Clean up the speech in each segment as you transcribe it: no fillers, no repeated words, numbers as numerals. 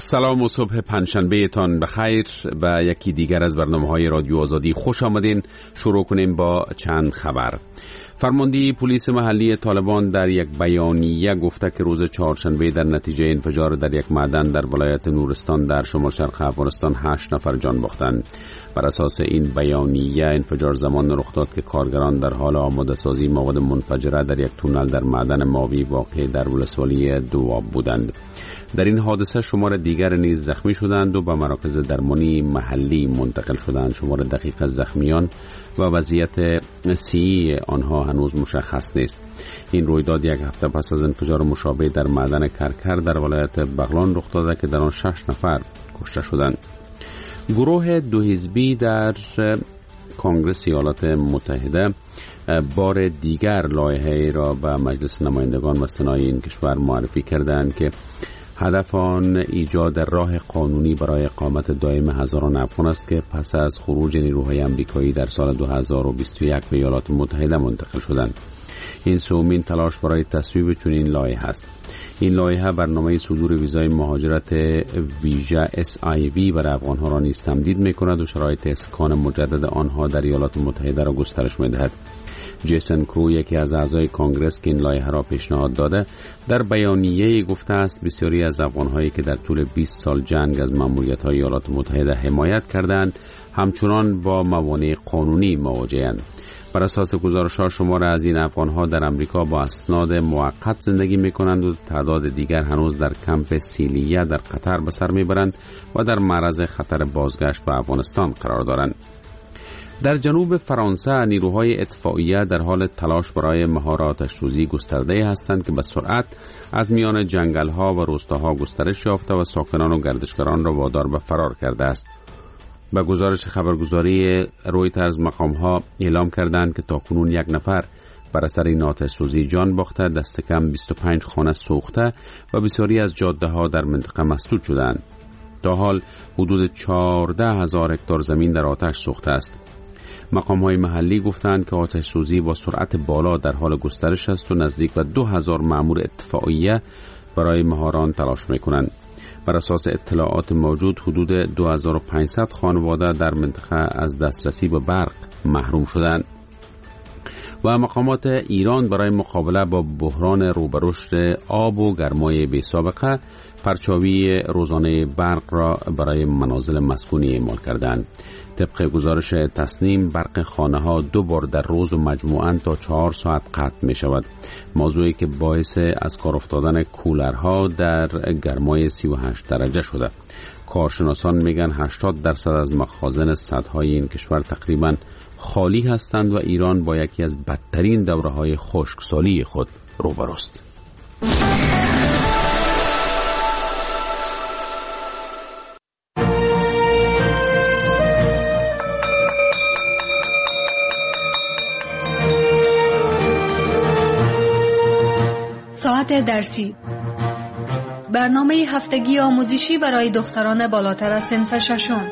سلام و صبح پنجشنبه تان بخیر. و یکی دیگر از برنامه‌های رادیو آزادی خوش آمدین. شروع کنیم با چند خبر. فرمانده پلیس محلی طالبان در یک بیانیه گفته که روز چهارشنبه در نتیجه انفجار در یک معدن در ولایت نورستان در شمال شرق افغانستان 8 نفر جان باختند. بر اساس این بیانیه انفجار زمان رخ داد که کارگران در حال آماده سازی مواد منفجره در یک تونل در معدن ماوی واقع در ولسوالی دواب بودند. در این حادثه شمار دیگر نیز زخمی شدند و به مراکز درمانی محلی منتقل شدند. شمار دقیق از زخمیان و وضعیت صحی آنها هنوز مشخص نیست. این رویداد یک هفته پس از انفجار مشابه در معدن کرکر در ولایت بغلان رخ داده که در آن 6 نفر کشته شدند. گروه دو حزبی در کنگره ایالات متحده بار دیگر لایحه‌ای را به مجلس نمایندگان و سنای این کشور معرفی کردند که هدف آن ایجاد راه قانونی برای اقامت دائم هزاران افغان است که پس از خروج نیروهای امریکایی در سال 2021 به ایالات متحده منتقل شدند. این سومین تلاش برای تصویب چنین لایحه است. این لایحه برنامه صدور ویزای مهاجرت ویژه SIV برای افغانها را نیز تمدید می‌کند و شرایط اسکان مجدد آنها در ایالات متحده را گسترش می‌دهد. جیسن کرو، یکی از اعضای کانگرس که این لایحه را پیشنهاد داده، در بیانیه‌ای گفته است بسیاری از افغان‌هایی که در طول 20 سال جنگ از مأموریت‌های ایالات متحده حمایت کردند همچنان با موانع قانونی مواجه‌اند. بر اساس گزارش‌ها شمار از این افغان‌ها در امریکا با اسناد موقت زندگی می‌کنند و تعداد دیگر هنوز در کمپ سیلیه در قطر به سر می‌برند و در معرض خطر بازگشت به افغانستان قرار دارند. در جنوب فرانسه نیروهای اطفائیه در حال تلاش برای مهار آتش‌سوزی گسترده هستند که به سرعت از میان جنگل‌ها و روستاها گسترش یافته و ساکنان و گردشگران را وادار به فرار کرده است. به گزارش خبرگزاری رویترز مقام‌ها اعلام کردند که تاکنون 1 نفر بر اثر این آتش‌سوزی جان باخته، دست کم 25 خانه سوخته و بسیاری از جاده‌ها در منطقه مسدود شدند. تا حال حدود 14,000 هکتار زمین در آتش سوخته است. مقام‌های محلی گفتند که آتش‌سوزی با سرعت بالا در حال گسترش است و نزدیک به 2000 مأمور اطفائیه برای مهاران تلاش می‌کنند. بر اساس اطلاعات موجود حدود 2500 خانواده در منطقه از دسترسی به برق محروم شدند. و مقامات ایران برای مقابله با بحران روبرشت آب و گرمای بی‌سابقه پرچاوی روزانه برق را برای منازل مسکونی اعمال کردند. طبق گزارش تصنیم برق خانه ها 2 بار در روز و مجموعاً تا 4 ساعت قطع می شود. موضوعی که باعث از کار افتادن کولرها در گرمای 38 درجه شده. کارشناسان میگن 80% از مخازن سدهای این کشور تقریباً خالی هستند و ایران با یکی از بدترین دوره‌های خشکسالی خود روبروست. ساعت درسی، برنامه هفتگی آموزشی برای دختران بالاتر از صنف ششم.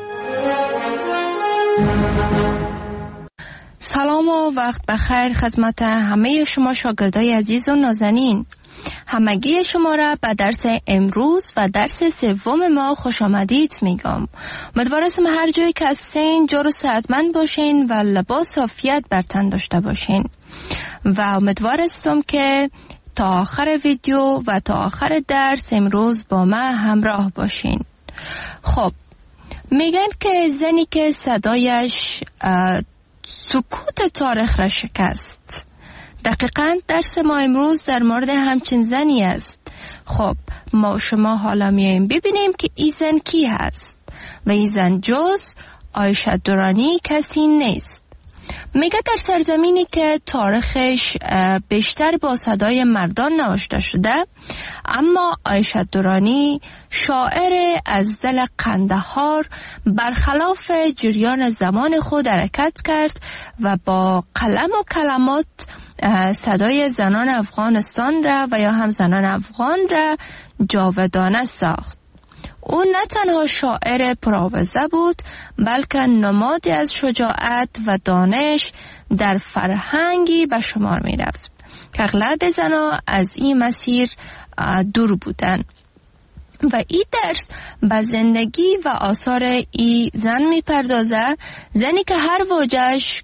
سلام و وقت بخیر خدمت همه شما شاگردای عزیز و نازنین. همگی شما را به درس امروز و درس سوم ما خوش آمدید میگم. امیدوارم هر جایی که هستین جور و صحتمند باشین و لباس عافیت بر تن داشته باشین و امیدوارم که تا آخر ویدیو و تا آخر درس امروز با من همراه باشین. خب، میگن که زنی که صدایش سکوت تاریخ را شکست. دقیقاً درس ما امروز در مورد همچین زنی است. خب، ما شما حالا میایم ببینیم که این زن کی هست و این زن جز عایشه درانی کسی نیست. میگه در سرزمینی که تاریخش بیشتر با صدای مردان نوشته شده، اما عایشه درانی شاعر از دل قندهار برخلاف جریان زمان خود حرکت کرد و با قلم و کلمات صدای زنان افغانستان را و یا هم زنان افغان را جاودانه ساخت. او نه تنها شاعر پرآوازه بود، بلکه نمادی از شجاعت و دانش در فرهنگی به شمار می رفت که اغلب زنان از این مسیر دور بودند. و این درس به زندگی و آثار ای زن می پردازه، زنی که هر واژه‌اش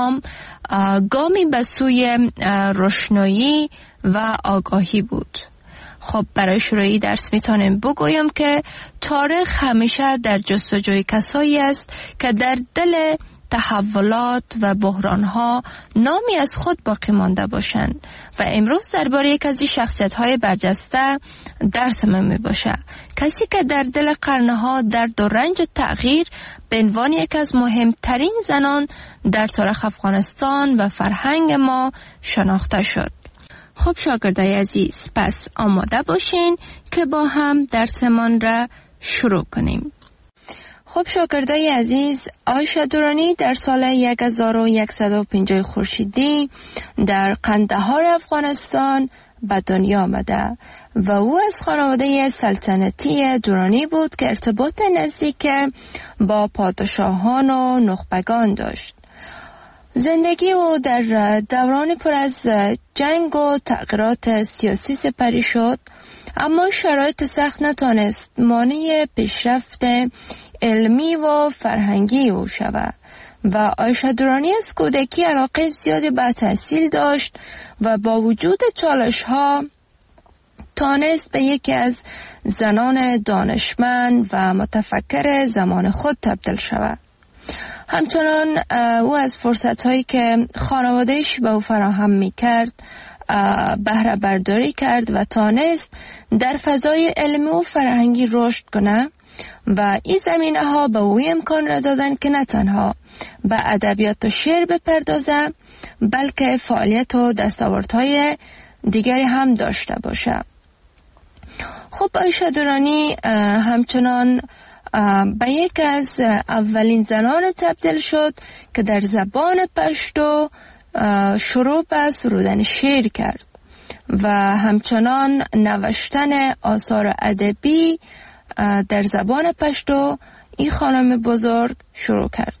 گامی به سوی روشنایی و آگاهی بود. خب برای شروعی درس میتونم بگویم که تاریخ همیشه در جستجوی کسایی است که در دل تحولات و بحرانها نامی از خود باقی مانده باشند و امروز درباره یک از شخصیت‌های برجسته درس من میباشه، کسی که در دل قرنها درد و رنج و تغییر به عنوان یک از مهمترین زنان در تاریخ افغانستان و فرهنگ ما شناخته شد. خب شاگردای عزیز، پس آماده باشین که با هم درسمان را شروع کنیم. خب شاگردای عزیز، عایشه درانی در سال 1150 خورشیدی در قندهار افغانستان به دنیا آمده و او از خانواده سلطنتی درانی بود که ارتباط نزدیک با پادشاهان و نخبگان داشت. زندگی او در دوران پر از جنگ و تغییرات سیاسی سپری شد، اما شرایط سخت نتانست مانع پیشرفت علمی و فرهنگی او شود و عایشه درانی از کودکی علاقه زیادی به تحصیل داشت و با وجود چالش ها تانست به یکی از زنان دانشمند و متفکر زمان خود تبدیل شود. همچنان او از فرصت‌هایی که خانواده‌اش به او فراهم می‌کرد بهره برداری کرد و تانست در فضای علمی و فرهنگی رشد کنه و این زمینه‌ها به او امکان را دادن که نه تنها به ادبیات و شعر بپردازه بلکه فعالیت و دستاوردهای دیگری هم داشته باشه. خب عایشه درانی همچنان به یک از اولین زنان تبدیل شد که در زبان پشتو شروع به سرودن شعر کرد و همچنان نوشتن آثار ادبی در زبان پشتو این خانم بزرگ شروع کرد.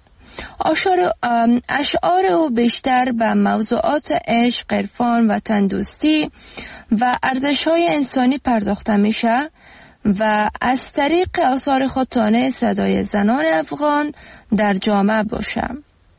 اشعار او بیشتر به موضوعات عشق، عرفان و تندوستی و ارزش‌های انسانی پرداخته میشه و از طریق آثار خود تانست صدای زنان افغان در جامعه باشه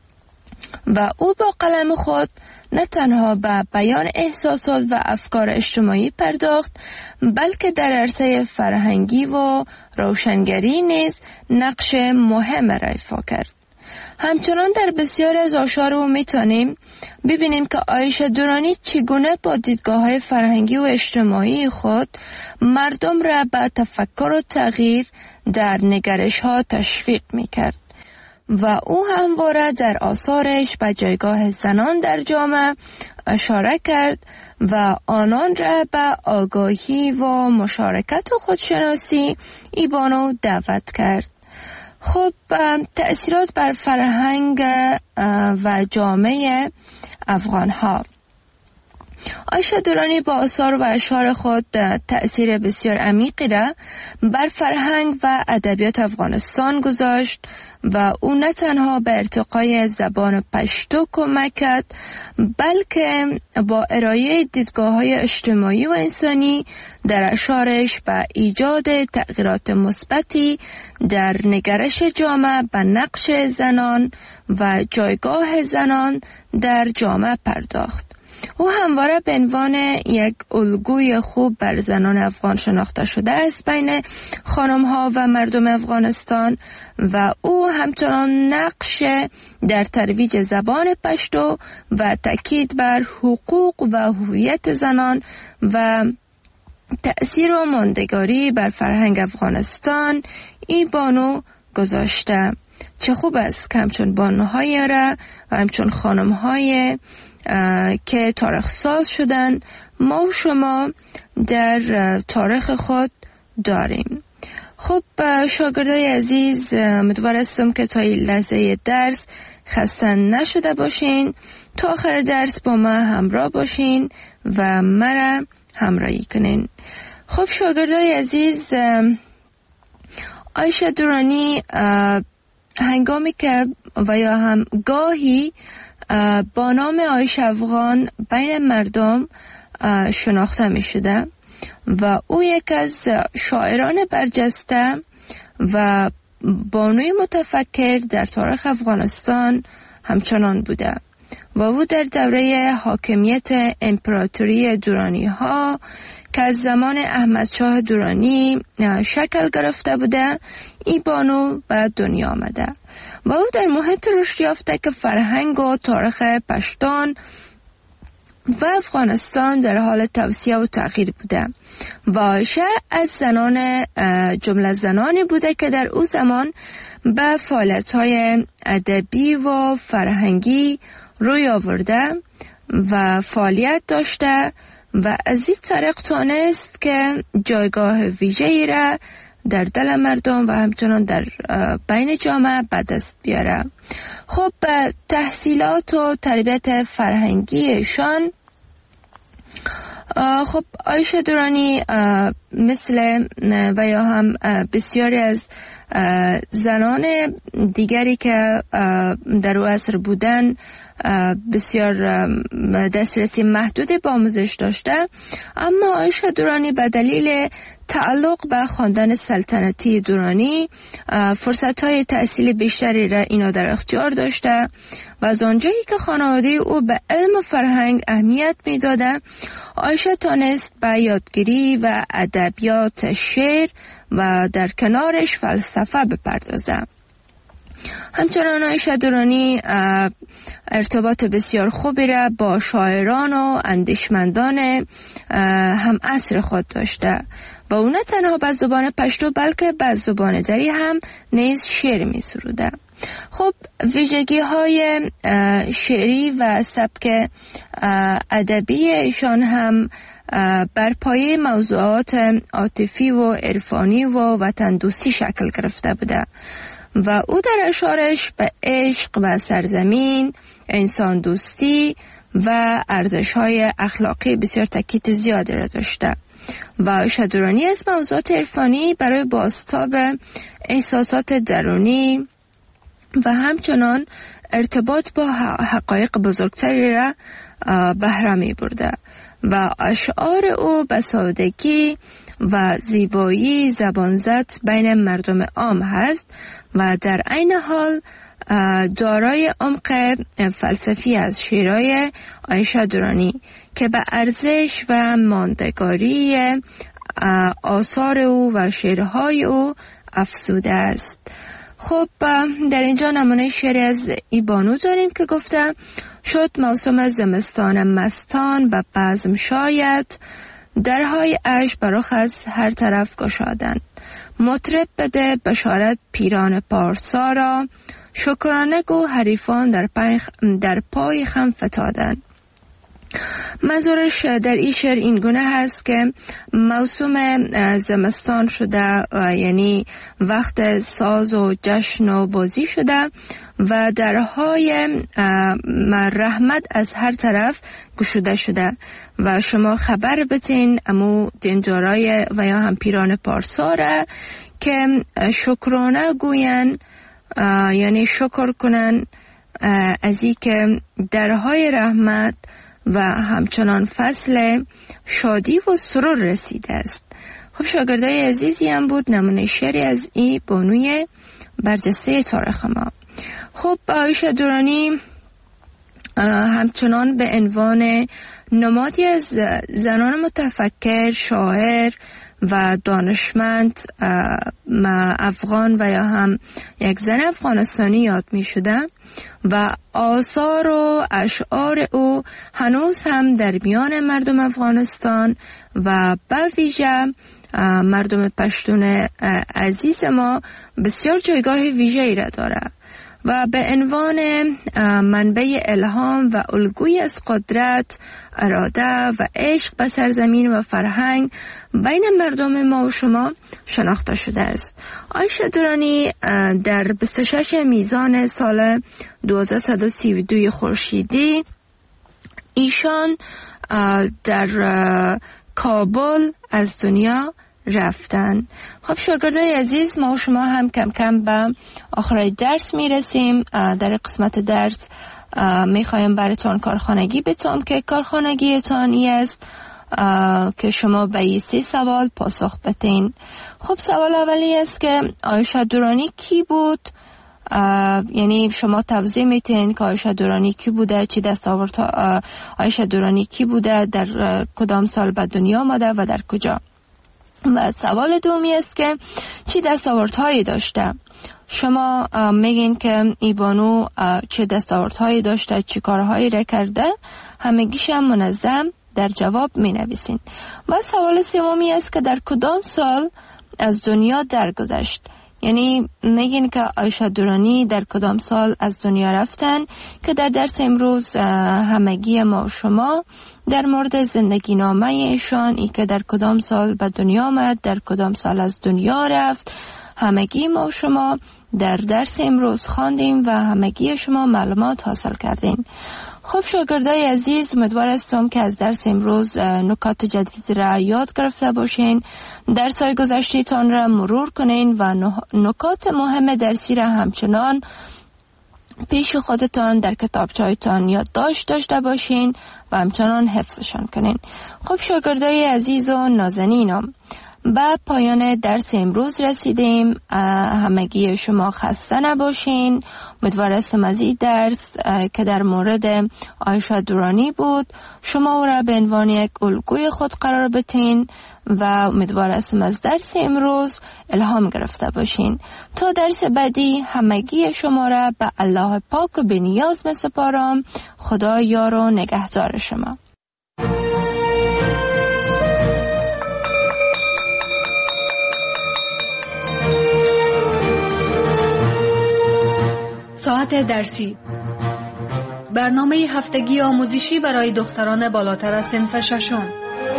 و او با قلم خود نه تنها به بیان احساسات و افکار اجتماعی پرداخت بلکه در عرصه فرهنگی و روشنگری نیز نقش مهم را ایفا کرد. همچنان در بسیاری از آثار او میتونیم ببینیم که عایشه درانی چگونه با دیدگاه‌های فرهنگی و اجتماعی خود مردم را به تفکر و تغییر در نگرش‌ها تشویق میکرد و او همواره در آثارش به جایگاه زنان در جامعه اشاره کرد و آنان را به آگاهی و مشارکت و خودشناسی ایبانو دعوت کرد. خب تأثیرات بر فرهنگ و جامعه افغان ها. عایشه درانی با آثار و اشعار خود تأثیر بسیار عمیقی را بر فرهنگ و ادبیات افغانستان گذاشت و او نه تنها به ارتقای زبان پشتو کمک کرد بلکه با ارائه دیدگاه‌های اجتماعی و انسانی در اشعارش به ایجاد تغییرات مثبتی در نگرش جامعه به نقش زنان و جایگاه زنان در جامعه پرداخت. او همواره به عنوان یک الگوی خوب بر زنان افغان شناخته شده است بین خانم‌ها و مردم افغانستان و او همچنان نقش در ترویج زبان پشتو و تاکید بر حقوق و هویت زنان و تأثیر و ماندگاری بر فرهنگ افغانستان ای بانو گذاشته. چه خوب است که همچون بانوهای را و همچون خانم‌های که تاریخ ساز شدن ما و شما در تاریخ خود داریم. خب شاگردای عزیز، امیدوار هستم که تا این لحظه درس خسته نشده باشین، تا آخر درس با ما همراه باشین و مرا همراهی کنین. خب شاگردای عزیز، عایشه درانی هنگامی که و یا هم گاهی با نام عایشه افغان بین مردم شناخته می شده و او یک از شاعران برجسته و بانوی متفکر در تاریخ افغانستان همچنان بوده و او در دوره حاکمیت امپراتوری درانی ها که از زمان احمد شاه درانی شکل گرفته بوده، این بانو به دنیا آمده و او در محیط رشد یافته که فرهنگ و تاریخ پشتون و افغانستان در حال توسعه و تغییر بوده و عایشه از جمله زنانی بوده که در او زمان به فعالیت‌های ادبی و فرهنگی روی آورده و فعالیت داشته و از این طریق تانست که جایگاه ویژه‌ای را در دل مردم و همچنان در بین جامعه به دست بیاره. خب تحصیلات و تربیت فرهنگیشان، خب عایشه درانی مثل و یا هم بسیاری از زنان دیگری که در او عصر بودن بسیار دسترسی محدود به آموزش داشته، اما عایشه درانی به دلیل تعلق به خاندان سلطنتی درانی فرصت‌های تحصیل بیشتری را اینا در اختیار داشته و از آنجایی که خانواده او به علم و فرهنگ اهمیت می‌داده، عایشه تانست به یادگیری و ادبیات شعر و در کنارش فلسفه بپردازه. همچنان عایشه درانی ارتباط بسیار خوبی را با شاعران و اندیشمندان هم عصر خود داشته و او نه تنها به زبان پشتو بلکه به زبان دری هم نیز شعر می سروده. خب ویژگی های شعری و سبک ادبی ایشان هم بر پایه موضوعات عاطفی و عرفانی و وطن دوستی شکل گرفته بوده و او در اشعارش به عشق و سرزمین، انسان دوستی و ارزش‌های اخلاقی بسیار تاکید زیادی را داشته و عایشه درانی از موضوعات عرفانی برای بازتاب احساسات درونی و همچنان ارتباط با حقایق بزرگتری را بهره می برده و اشعار او به سادگی و زیبایی زبانزد بین مردم عام هست و در عین حال دارای عمق فلسفی از شعرهای عایشه درانی که به ارزش و ماندگاری آثار او و شعرهای او افزوده است. خب در اینجا نمونه شعری از ای بانو داریم که گفته: شد موسم زمستان مستان و بزم شاید، درهای عشق برخ از هر طرف گشادن. مطرب بده بشارت پیران پارسا را، شکرانه گو حریفان در پای خم فتادن. منظورش در این شعر این گونه هست که موسم زمستان شده یعنی وقت ساز و جشن و بازی شده و درهای رحمت از هر طرف گشوده شده و شما خبر بتین امو دینجارای و یا هم پیران پارسا را که شکرانه گوین یعنی شکر کنن از این که درهای رحمت و همچنان فصل شادی و سرور رسیده است. خب شاگردای عزیزی هم بود نمونه شعری از این بانوی برجسته تاریخ ما. خب عایشه درانی همچنان به عنوان نمادی از زنان متفکر، شاعر و دانشمند افغان و یا هم یک زن افغانستانی یاد می شده و آثار و اشعار او هنوز هم در میان مردم افغانستان و به ویژه مردم پشتون عزیز ما بسیار جایگاه ویژه‌ای را داره و به عنوان منبع الهام و الگویی از قدرت، اراده و عشق به سرزمین و فرهنگ بین مردم ما و شما شناخته شده است. عایشه درانی در 26 میزان سال 1232 خورشیدی ایشان در کابل از دنیا رفتن. خب شاگردای عزیز، ما و شما هم کم کم به آخرای درس میرسیم. در قسمت درس میخوایم براتون کارخانگی بتونم که کارخانگیتان ای است: که شما به این 3 سوال پاسخ بدین. خب سوال اولی است که عایشه درانی کی بود؟ یعنی شما توضیح میتین که عایشه درانی کی بوده، چی دستاورد عایشه درانی کی بوده، در کدام سال به دنیا آمده و در کجا. و سوال دومی است که چی دستاوردهایی داشته؟ شما میگین که ای بانو چه دستاوردهایی داشته، چی کارهایی را کرده، همگیش هم منظم در جواب می نویسین. و سوال سومی است که در کدام سال از دنیا درگذشت؟ یعنی میگین که عایشه درانی در کدام سال از دنیا رفتن، که در درس امروز همگی ما و شما در مورد زندگی نامه ایشان، ای که در کدام سال به دنیا آمد، در کدام سال از دنیا رفت، همگی ما و شما در درس امروز خواندیم و همگی شما معلومات حاصل کردین. خب شاگردای عزیز، امیدوار هستم که از درس امروز نکات جدید را یاد گرفته باشین، درس‌های گذشته‌تان را مرور کنین و نکات مهم درسی را همچنان پیش خودتان در کتابچه‌تان یادداشت داشته باشین و همچنان حفظشان کنین. خب شاگردای عزیز و نازنینم، به پایان درس امروز رسیدیم. همگی شما خسته نباشین. امیدوار هستم از این درس که در مورد عایشه درانی بود شما او را به عنوان یک الگوی خود قرار بدین و امیدوار هستم از درس امروز الهام گرفته باشین. تا درس بعدی همگی شما را به الله پاک و بی‌نیاز می‌سپارم. خدا یار و نگهدار شما. ساعت درسی، برنامه هفتگی آموزشی برای دختران بالاتر از صنف ششم.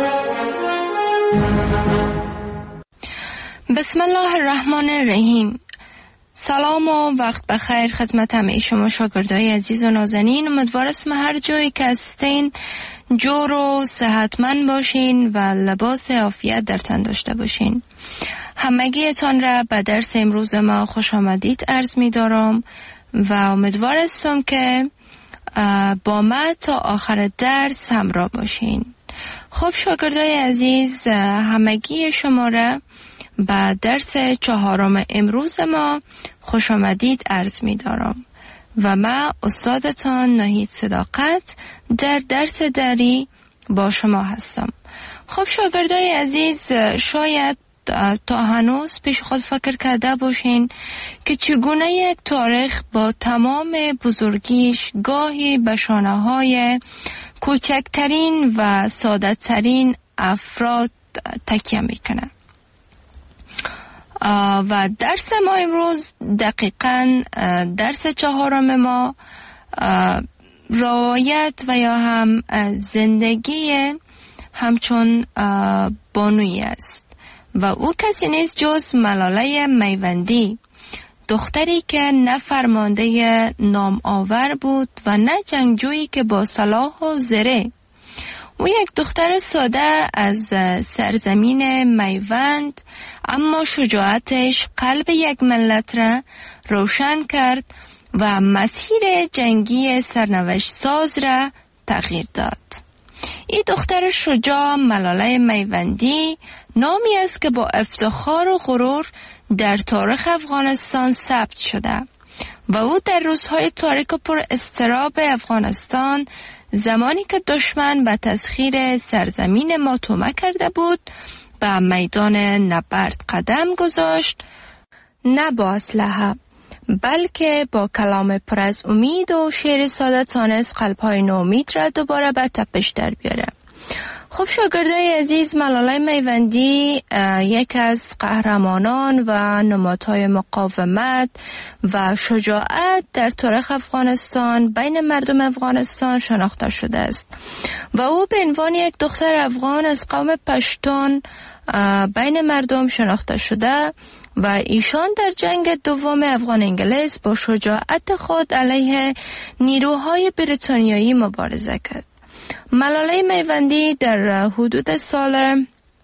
بسم الله الرحمن الرحیم. سلام و وقت بخیر خدمت همه شما شاگردای عزیز و نازنین. امیدوارم هر جایی که هستین جور و صحتمند باشین و لباس عافیت در تن داشته باشین. همگیتان را به درس امروز ما خوش آمدید عرض می دارم و امیدوار هستم که با ما تا آخر درس همراه باشین. خب شاگردای عزیز، همگی شما را به درس 4 امروز ما خوش آمدید عرض می دارم و من استادتان ناهید صداقت در درس دری با شما هستم. خب شاگردای عزیز، شاید تا هنوز پیش خود فکر کرده باشین که چگونه یک تاریخ با تمام بزرگیش گاهی به شانه‌های کوچکترین و ساده‌ترین افراد تکیه میکنه. و درس ما امروز دقیقاً درس 4 ما روایت و یا هم زندگی همچون بانویی است و او کسی نیست جز ملاله میوندی، دختری که نه فرمانده نام آور بود و نه جنگجویی که با سلاح و زره. او یک دختر ساده از سرزمین میوند، اما شجاعتش قلب یک ملت را روشن کرد و مسیر جنگی سرنوشت ساز را تغییر داد. این دختر شجاع ملاله میوندی نامی است که با افتخار و غرور در تاریخ افغانستان ثبت شده و او در روزهای تاریک و پر اضطراب افغانستان، زمانی که دشمن به تسخیر سرزمین ما تومه کرده بود، به میدان نبرد قدم گذاشت، نه با اسلحه بلکه با کلام پر از امید و شعر ساده تانست قلب‌های نومید را دوباره به تپش در بیاره. خب شاگردای عزیز، ملاله میوندی یک از قهرمانان و نمادهای مقاومت و شجاعت در تاریخ افغانستان بین مردم افغانستان شناخته شده است و او به عنوان یک دختر افغان از قوم پشتون بین مردم شناخته شده و ایشان در جنگ دوم افغان انگلیس با شجاعت خود علیه نیروهای بریتانیایی مبارزه کرد. ملاله میوندی در حدود سال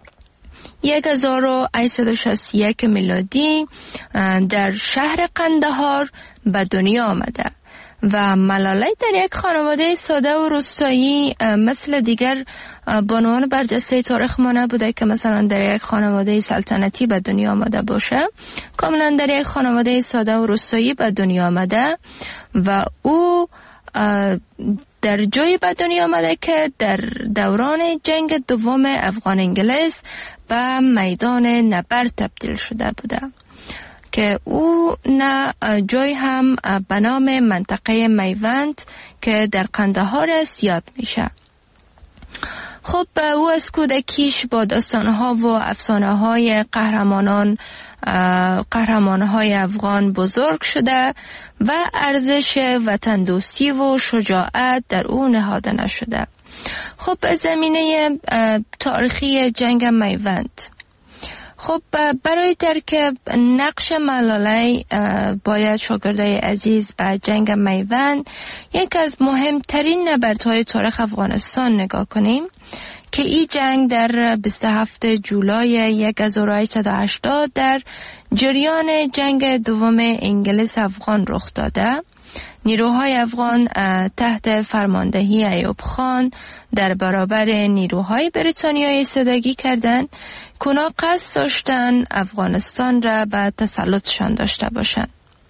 1861 میلادی در شهر قندهار به دنیا آمده و ملاله در یک خانواده ساده و روستایی مثل دیگر بانوان برجسته تاریخ ما نبوده که مثلا در یک خانواده سلطنتی به دنیا آمده باشه. کاملا در یک خانواده ساده و روستایی به دنیا آمده و او در جایی به دنیا آمده که در دوران جنگ دوم افغان انگلیس به میدان نبرد تبدیل شده بوده که او نه جای هم به نام منطقه میوند که در قندهار است یاد میشه. خب او از کودکیش با داستانها و افسانه‌های قهرمان‌های افغان بزرگ شده و ارزش وطن دوستی و شجاعت در او نهاده نشده. خب زمینه تاریخی جنگ میوند. خب برای درک نقش ملاله باید شاگردای عزیز به جنگ میوند، یک از مهمترین نبردهای تاریخ افغانستان نگاه کنیم که این جنگ در 27 جولای 1880 در جریان جنگ دوم انگلیس افغان رخ داده. نیروهای افغان تحت فرماندهی ایوب خان در برابر نیروهای بریتانیایی ایستادگی کردند که اونا قصد داشتن افغانستان را به تسلطشان داشته باشند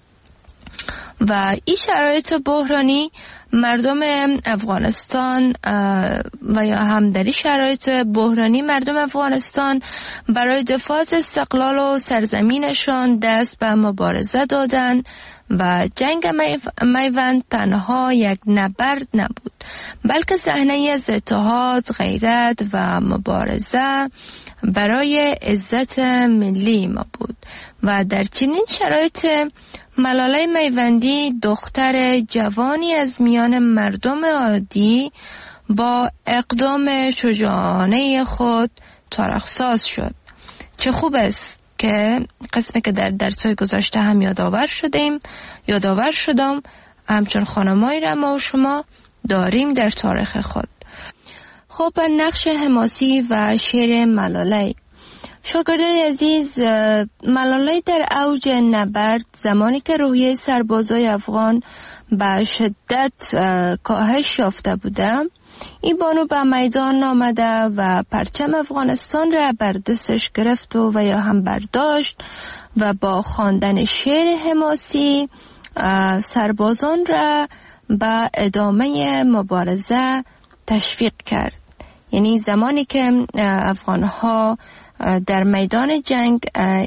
و این شرایط بحرانی مردم افغانستان و یا هم در این شرایط بحرانی مردم افغانستان برای دفاع از استقلال و سرزمینشان دست به مبارزه دادند و جنگ میوند تنها یک نبرد نبود بلکه صحنه‌ای از اتحاد، غیرت و مبارزه برای عزت ملی ما بود و در چنین شرایط ملاله میوندی دختر جوانی از میان مردم عادی با اقدام شجاعانه خود تاریخ‌ساز شد. چه خوب است که قسمی که در درس‌های گذشته هم یادآور شدم همچون خانمایی را ما و شما داریم در تاریخ خود. خب نقش حماسی و شعر ملاله. شاگردای عزیز، ملاله در اوج نبرد زمانی که روحیه سربازای افغان به شدت کاهش یافته بوده، این بانو به میدان آمده و پرچم افغانستان را بر دستش گرفت و یا هم برداشت و با خواندن شعر حماسی سربازان را به ادامه مبارزه تشویق کرد. یعنی زمانی که افغانها در میدان جنگ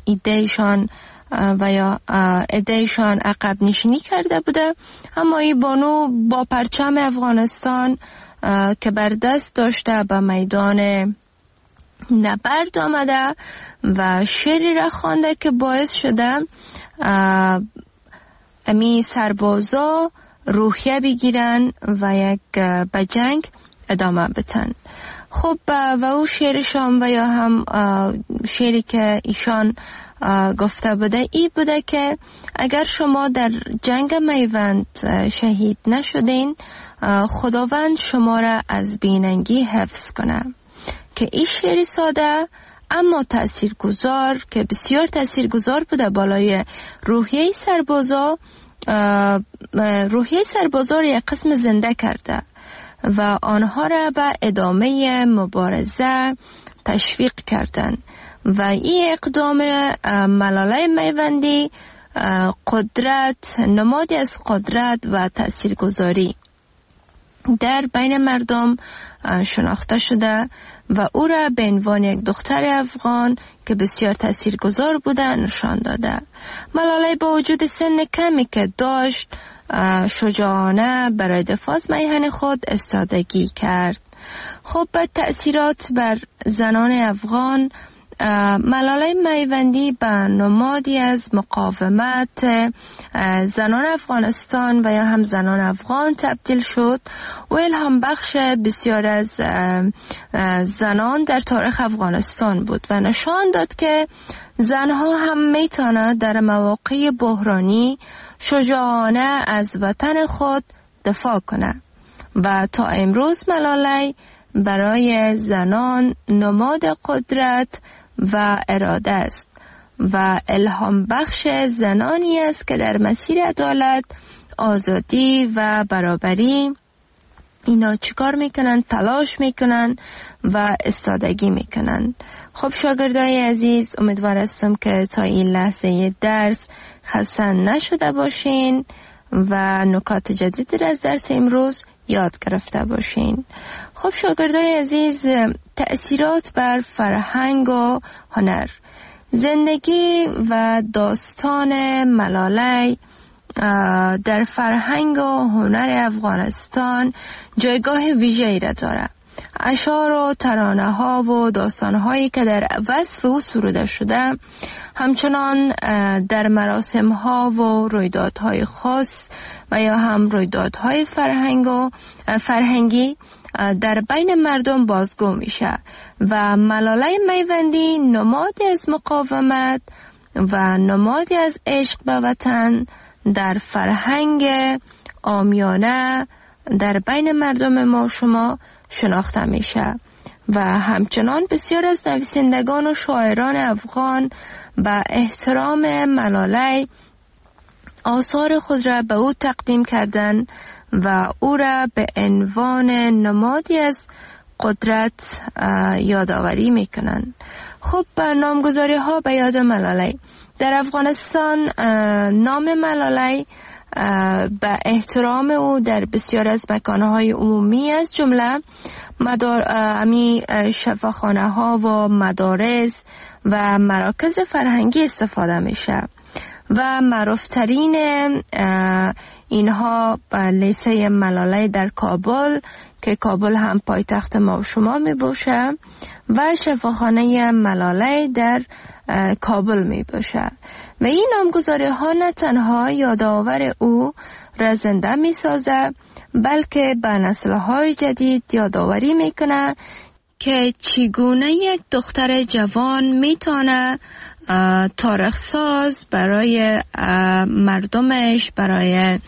ایدهشان عقب نشینی کرده بوده، اما این بانو با پرچم افغانستان که بر دست داشته به میدان نبرد آمده و شعری را خوانده که باعث شده امی سربازا روحیه بگیرن و به جنگ ادامه بدن. خب و او شعرشان و یا هم شعری که ایشان گفته بوده ای بوده که اگر شما در جنگ میوند شهید نشدین، خداوند شما را از بیننگی حفظ کنه. که این شعری ساده اما تاثیرگذار که بسیار تاثیرگذار بوده بالای روحیه سربازا را یک قسم زنده کرده و آنها را به ادامه مبارزه تشویق کردند و این اقدام ملاله میوندی نمادی از قدرت و تاثیرگذاری در بین مردم شناخته شده و او را به عنوان یک دختر افغان که بسیار تاثیرگذار بوده نشان داده. ملاله با وجود سن کمی که داشت شجاعانه برای دفاع از میهن خود ایستادگی کرد. خب به تأثیرات بر زنان افغان، ملاله میوندی به نمادی از مقاومت زنان افغانستان و یا هم زنان افغان تبدیل شد و الهام بخش بسیار از زنان در تاریخ افغانستان بود و نشان داد که زنها هم میتونند در مواقع بحرانی شجاعانه از وطن خود دفاع کنند و تا امروز ملاله برای زنان نماد قدرت و اراده است و الهام بخش زنانی است که در مسیر عدالت، آزادی و برابری اینا چیکار میکنن؟ تلاش میکنن و استادگی میکنن. خب شاگردای عزیز، امیدوار هستم که تا این لحظه درس خسته نشده باشین و نکات جدیدی از درس امروز یاد گرفته باشین. خب شاگردای عزیز، تأثیرات بر فرهنگ و هنر. زندگی و داستان ملاله در فرهنگ و هنر افغانستان جایگاه ویژه‌ای را دارد. اشعار و ترانه ها و داستان هایی که در وصف او سروده شده همچنان در مراسم ها و رویدادهای خاص و یا هم رویدادهای فرهنگی در بین مردم بازگو میشه و ملاله میوندی نمادی از مقاومت و نمادی از عشق به وطن در فرهنگ عامیانه در بین مردم ما شما شناخته میشه و همچنان بسیار از نویسندگان و شاعران افغان به احترام ملاله آثار خود را به او تقدیم کردن و او را به عنوان نمادی از قدرت یادآوری میکنن. خب نامگذاری ها به یاد ملاله. در افغانستان نام ملاله به احترام او در بسیار از مکانهای عمومی از جمله شفاخانه ها و مدارس و مراکز فرهنگی استفاده میشه و معروفترین اینها لیسه ملاله در کابل که کابل هم پایتخت ما و شما می باشه و شفاخانه ملاله در کابل می باشه و این نامگذاری ها نه تنها یادآور او را زنده می سازه بلکه به نسل های جدید یادآوری می کنه که چگونه یک دختر جوان می تونه تاریخ ساز برای مردمش، برای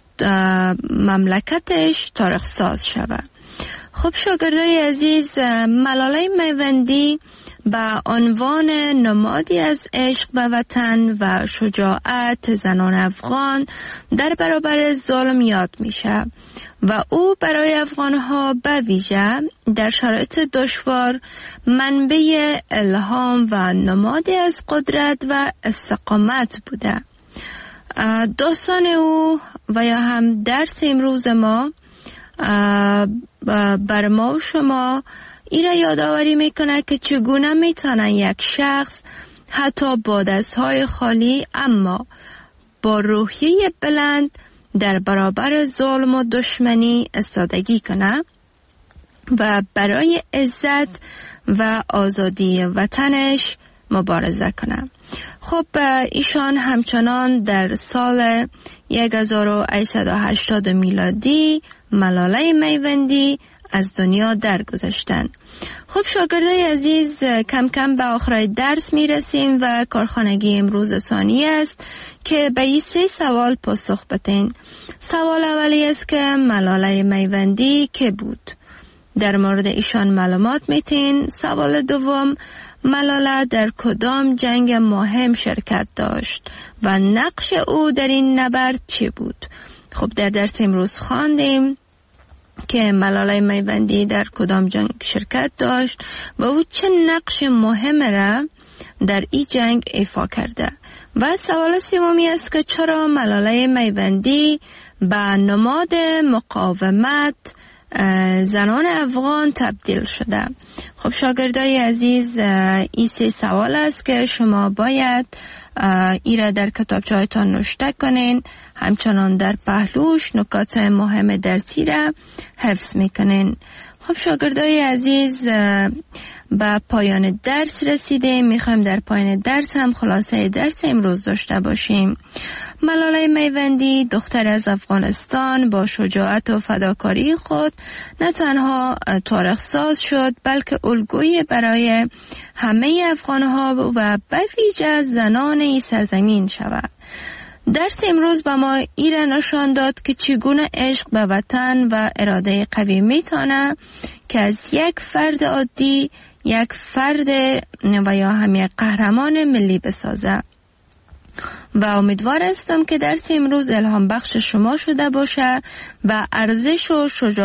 مملکتش تاریخ ساز شود. خب شاگردای عزیز، ملاله میوندی به عنوان نمادی از عشق به وطن و شجاعت زنان افغان در برابر ظلم یاد میشه و او برای افغانها به ویژه در شرایط دشوار منبع الهام و نمادی از قدرت و استقامت بوده. داستان او و یا هم درس امروز ما بر ما و شما این را یادآوری میکنه که چگونه میتونه یک شخص حتی با دستهای خالی اما با روحیه بلند در برابر ظلم و دشمنی ایستادگی کنه و برای عزت و آزادی وطنش مبارزه کنه. خب ایشان همچنان در سال 1880 میلادی ملاله میوندی از دنیا درگذشتند. خب شاگردای عزیز، کم کم به آخر درس میرسیم و کارخانگی امروز ثانی است که به این 3 سوال پاسخ بدین. سوال اولی است که ملاله میوندی که بود؟ در مورد ایشان معلومات میتین. سوال دوم، ملاله در کدام جنگ مهم شرکت داشت و نقش او در این نبرد چی بود؟ خب در درس امروز خواندیم که ملاله میوندی در کدام جنگ شرکت داشت و او چه نقش مهم را در این جنگ ایفا کرده. و سوال سومی است که چرا ملاله میوندی به نماد مقاومت زنان افغان تبدیل شده؟ خب شاگردای عزیز، این 3 سوال است که شما باید ایره در کتابچه‌هایتان نوشته کنین، همچنان در پهلوش نکات مهم درسی را حفظ میکنین. خب شاگردای عزیز، به پایان درس رسیده. میخوایم در پایان درس هم خلاصه درس امروز داشته باشیم. ملاله میوندی دختر از افغانستان با شجاعت و فداکاری خود نه تنها تاریخ ساز شد بلکه الگویی برای همه افغانها و به ویژه زنان این سرزمین شود. درس امروز به ما ایره نشان داد که چگونه عشق به وطن و اراده قوی میتونه که از یک فرد عادی یک فرد و یا هم یک قهرمان ملی بسازه. و امیدوار هستم که درس امروز الهام بخش شما شده باشه و ارزش و شجاعت